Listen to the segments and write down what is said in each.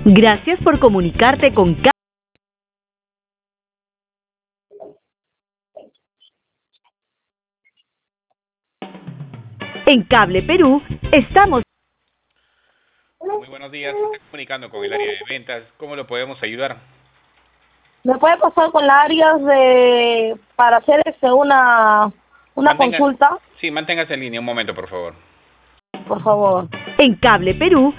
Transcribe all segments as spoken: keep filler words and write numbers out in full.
Gracias por comunicarte con Ca- En Cable Perú estamos. Muy buenos días, se está comunicando con el área de ventas. ¿Cómo lo podemos ayudar? ¿Me puede pasar con la área de para hacer este una una Mantenga- consulta, Sí, manténgase en línea un momento, por favor. por favor? En Cable Perú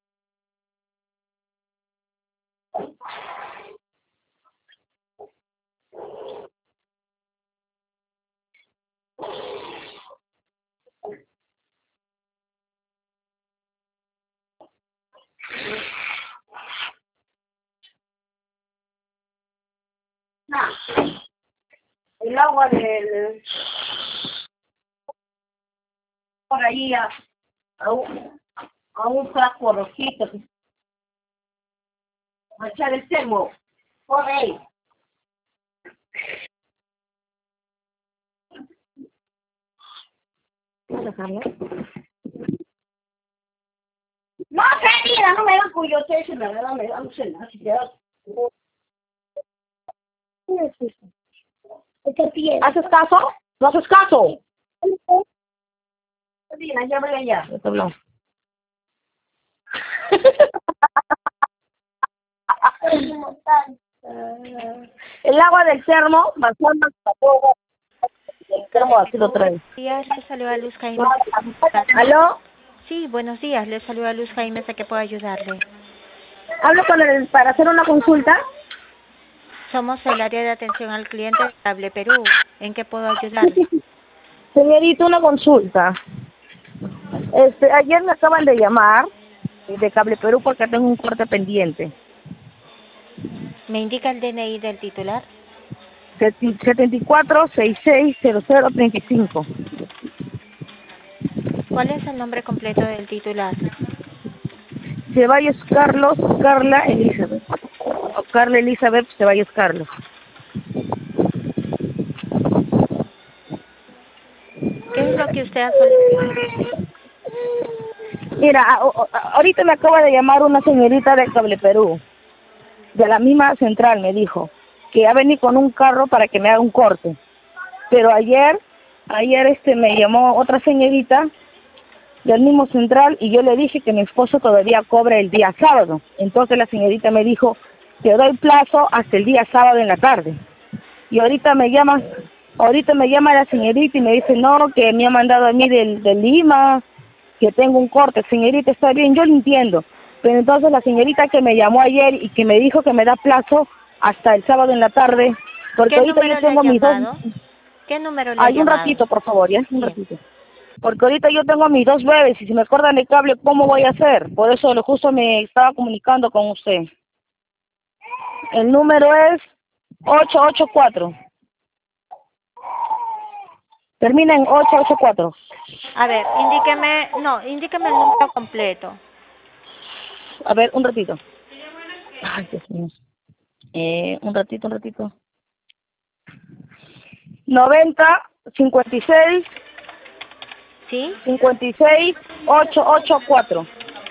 El agua del por ahí a, a, un, a un frasco rojito. A echar el termo. Por ahí. No, querida, no me da cuyo te se me da, me da un celular, si te da. ¿Haces caso? ¿No haces caso? Mira, llámale ya. Yo te hablo. El agua del termo, bastante el termo así lo trae. Buenos días, le saluda Luz Jaime. ¿Aló? Sí, buenos días, le saluda Luz Jaime, ¿a qué puedo ayudarle? Hablo con el para hacer una consulta. Somos el área de atención al cliente de Cable Perú. ¿En qué puedo ayudarle? Señorita, una consulta. Este, ayer me acaban de llamar de Cable Perú porque tengo un corte pendiente. ¿Me indica el D N I del titular? setenta y cuatro sesenta y seis cero cero treinta y cinco. ¿Cuál es el nombre completo del titular? Ceballos Carlos, Carla Elizabeth. O Carla Elizabeth Ceballos Carlos. ¿Qué es lo que usted ha solicitado? Mira, a- a- ahorita me acaba de llamar una señorita de Cable Perú, de la misma central, me dijo que ha venido con un carro para que me haga un corte. Pero ayer, ayer este me llamó otra señorita del mismo central y yo le dije que mi esposo todavía cobra el día sábado. Entonces la señorita me dijo, te doy plazo hasta el día sábado en la tarde. Y ahorita me llama, ahorita me llama la señorita y me dice, no, que me ha mandado a mí del, de Lima, que tengo un corte. Señorita, está bien, yo lo entiendo. Pero entonces la señorita que me llamó ayer y que me dijo que me da plazo hasta el sábado en la tarde, porque ¿Qué ahorita número yo le ha tengo mis dos... llamado? ¿Qué número le ha Hay un llamado? ratito, por favor, ya, un Bien. ratito. Porque ahorita yo tengo mis dos bebés y si me cortan el cable, ¿cómo voy a hacer? Por eso lo justo me estaba comunicando con usted. El número es ocho ocho cuatro. Termina en ocho ocho cuatro. A ver, indíqueme, no, indíqueme el número completo. A ver, un ratito. Ay, Dios mío. Eh, un ratito, un ratito. noventa, cincuenta y seis, ¿Sí? cincuenta y seis, ocho ocho cuatro.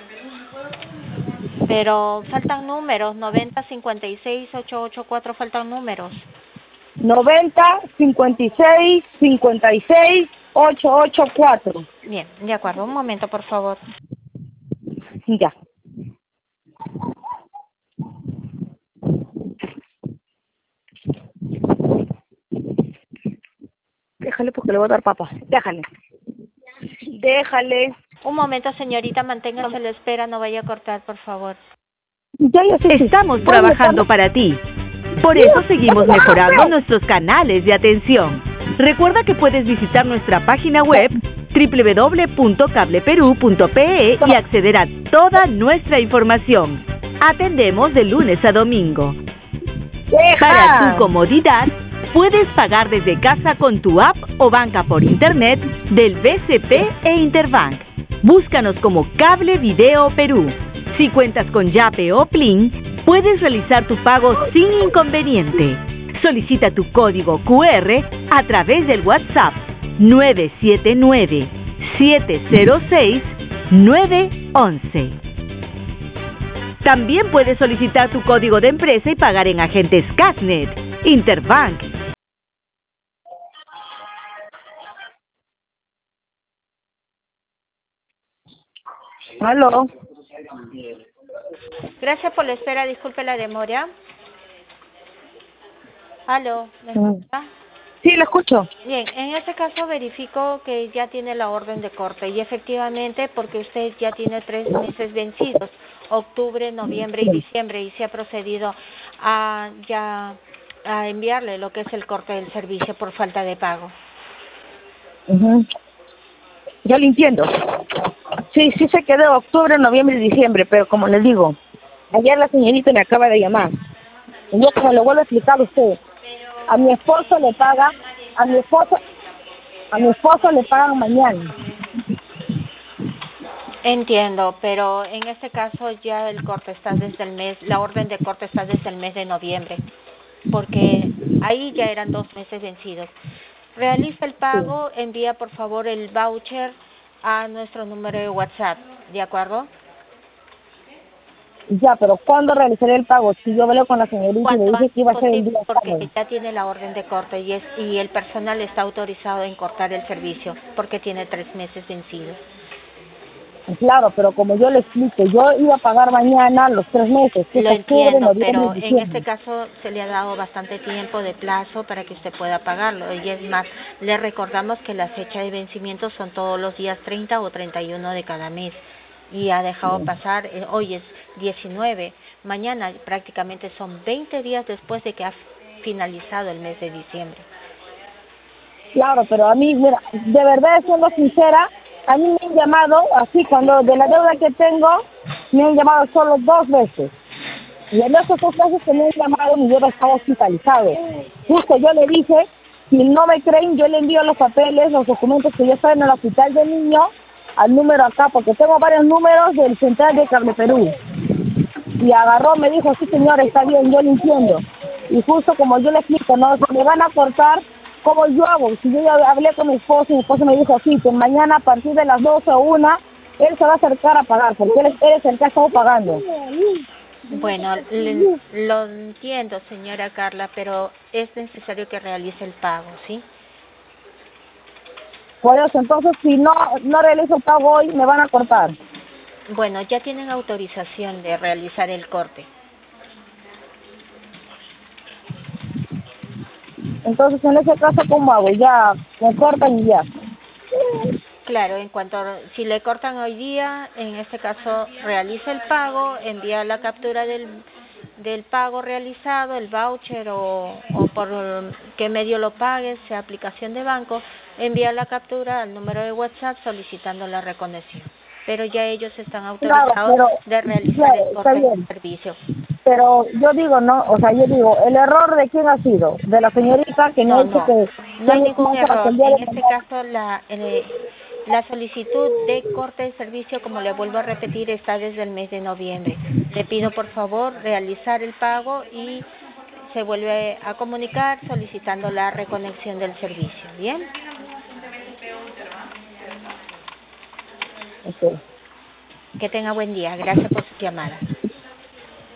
Pero faltan números, noventa, cincuenta y seis, ocho ocho cuatro, faltan números. noventa, cincuenta y seis, cincuenta y seis, ocho ocho cuatro. Bien, de acuerdo, un momento, por favor. Ya. Déjale porque le voy a dar papas. Déjale. Déjale. Un momento, señorita, manténgase a la espera, no vaya a cortar, por favor. Ya, ya sé. estamos trabajando para ti. Por eso seguimos mejorando nuestros canales de atención. Recuerda que puedes visitar nuestra página web doble u doble u doble u punto cable perú punto pe e y acceder a toda nuestra información. Atendemos de lunes a domingo. Para tu comodidad, puedes pagar desde casa con tu app o banca por internet del B C P e Interbank. Búscanos como Cable Video Perú. Si cuentas con Yape o Plin, puedes realizar tu pago sin inconveniente. Solicita tu código cu erre a través del WhatsApp nueve siete nueve, siete cero seis, nueve uno uno. También puedes solicitar tu código de empresa y pagar en agentes Cashnet, Interbank. Aló. Gracias por la espera, disculpe la demora. Aló, ¿me escucha? Sí, lo escucho. Bien, en este caso verifico que ya tiene la orden de corte y efectivamente porque usted ya tiene tres meses vencidos, octubre, noviembre y diciembre, y se ha procedido a ya a enviarle lo que es el corte del servicio por falta de pago. Uh-huh. Yo lo entiendo. Sí, sí se quedó octubre, noviembre y diciembre, pero como les digo, ayer la señorita me acaba de llamar. Y yo como le vuelvo a explicar a usted, a mi esposo le paga, a mi esposo, a mi esposo le pagan mañana. Entiendo, pero en este caso ya el corte está desde el mes, la orden de corte está desde el mes de noviembre, porque ahí ya eran dos meses vencidos. Realiza el pago, sí. Envía por favor el voucher a nuestro número de WhatsApp, ¿de acuerdo? Ya, pero ¿cuándo realizaré el pago? Si yo hablé con la señorita y le dije que iba a ser el día porque sábado. Ya tiene la orden de corte y, es, y el personal está autorizado en cortar el servicio porque tiene tres meses vencidos. Claro, pero como yo le explico, yo iba a pagar mañana los tres meses. Que Lo es octubre, entiendo, noviembre, pero diciembre. en este caso se le ha dado bastante tiempo de plazo para que usted pueda pagarlo. Y es más, le recordamos que la fecha de vencimiento son todos los días treinta o treinta y uno de cada mes. Y ha dejado pasar, eh, hoy es diecinueve, mañana prácticamente son veinte días después de que ha finalizado el mes de diciembre. Claro, pero a mí, mira, de verdad, siendo sincera, a mí me han llamado, así, cuando de la deuda que tengo, me han llamado solo dos veces. Y en esos dos veces que me han llamado, mi deuda estaba hospitalizado. Justo yo le dije, si no me creen, yo le envío los papeles, los documentos que yo estoy en el hospital de niño, al número acá, porque tengo varios números del central de Cable Perú. Y agarró, me dijo, sí señor, está bien, yo lo entiendo. Y justo como yo le explico, no, se me van a cortar, ¿cómo yo hago? Si yo ya hablé con mi esposo, y mi esposo me dijo, sí, que mañana a partir de las doce o una, él se va a acercar a pagar, porque él, él es el que ha estado pagando. Bueno, le, lo entiendo, señora Carla, pero es necesario que realice el pago, ¿sí? Por eso, entonces, si no no realizo el pago hoy, me van a cortar. Bueno, ya tienen autorización de realizar el corte. Entonces, en ese caso, ¿cómo hago? Ya, me cortan y ya. Claro, en cuanto, si le cortan hoy día, en este caso, realiza el pago, envía la captura del, del pago realizado, el voucher o, o por qué medio lo pague, sea aplicación de banco, envía la captura al número de WhatsApp solicitando la reconexión. Pero ya ellos están autorizados claro, pero, de realizar claro, el corte del servicio. Pero yo digo, no, o sea, yo digo, ¿el error de quién ha sido? De la señorita que no, no dice no, que... no hay ningún error. En este caso, la... Eh, La solicitud de corte de servicio, como le vuelvo a repetir, está desde el mes de noviembre. Le pido por favor realizar el pago y se vuelve a comunicar solicitando la reconexión del servicio. ¿Bien? Okay. Que tenga buen día. Gracias por su llamada.